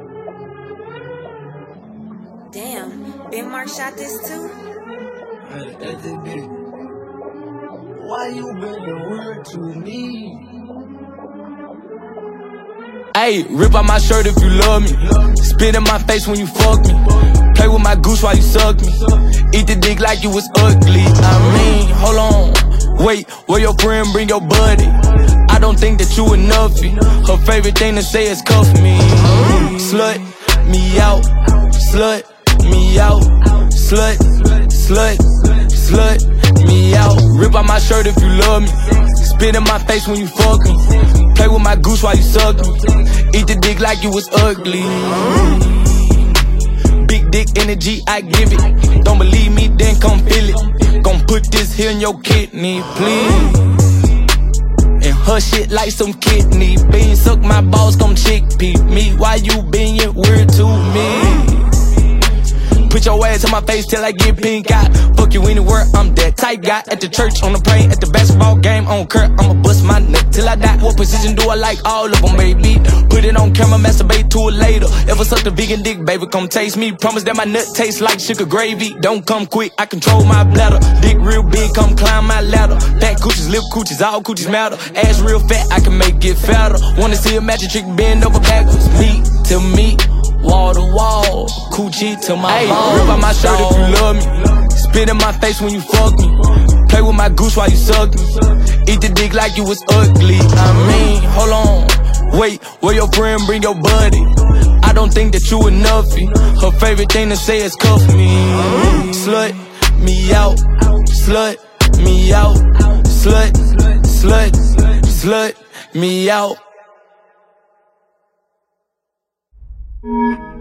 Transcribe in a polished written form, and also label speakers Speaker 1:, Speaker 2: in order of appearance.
Speaker 1: Damn, Ben Mark shot this too?
Speaker 2: That's it, bitch. Why you bring your word to me?
Speaker 3: Ayy, rip out my shirt if you love me. Spit in my face when you fuck me. Play with my goose while you suck me. Eat the dick like you was ugly. I mean, hold on. Wait, where your friend bring your buddy? I don't think that you enough. Her favorite thing to say is cuff me. Slut me out. Slut me out. Slut, slut, slut me out. Rip out my shirt if you love me. Spit in my face when you fuck me. Play with my goose while you suck me. Eat the dick like you was ugly. Big dick energy, I give it. Don't believe me, then come feel it. Gon' put this here in your kidney, please. And her shit like some kidney beans. Suck my balls, come chickpea me. Why you being weird to me? Put your ass in my face till I get pink eye. Fuck you anywhere, I'm that type guy. At the church, on the plane, at the basketball game, on court, I'ma bust my nut till I die. What position do I like? All of them, baby. Put it on camera, masturbate to it later. Ever suck the vegan dick, baby, come taste me. Promise that my nut tastes like sugar gravy. Don't come quick, I control my bladder. Dick real big, come climb my ladder. Fat coochies, lip coochies, all coochies matter. Ass real fat, I can make it fatter. Wanna see a magic trick bend over backwards. Meat to meat. Wall to wall, coochie to my ball. Rip out my shirt if you love me. Spit in my face when you fuck me. Play with my goose while you suck me. Eat the dick like you was ugly. I mean, hold on. Wait, where your friend bring your buddy? I don't think that you enough. Her favorite thing to say is cuff me. Slut me out. Slut me out. Slut, slut, slut me out.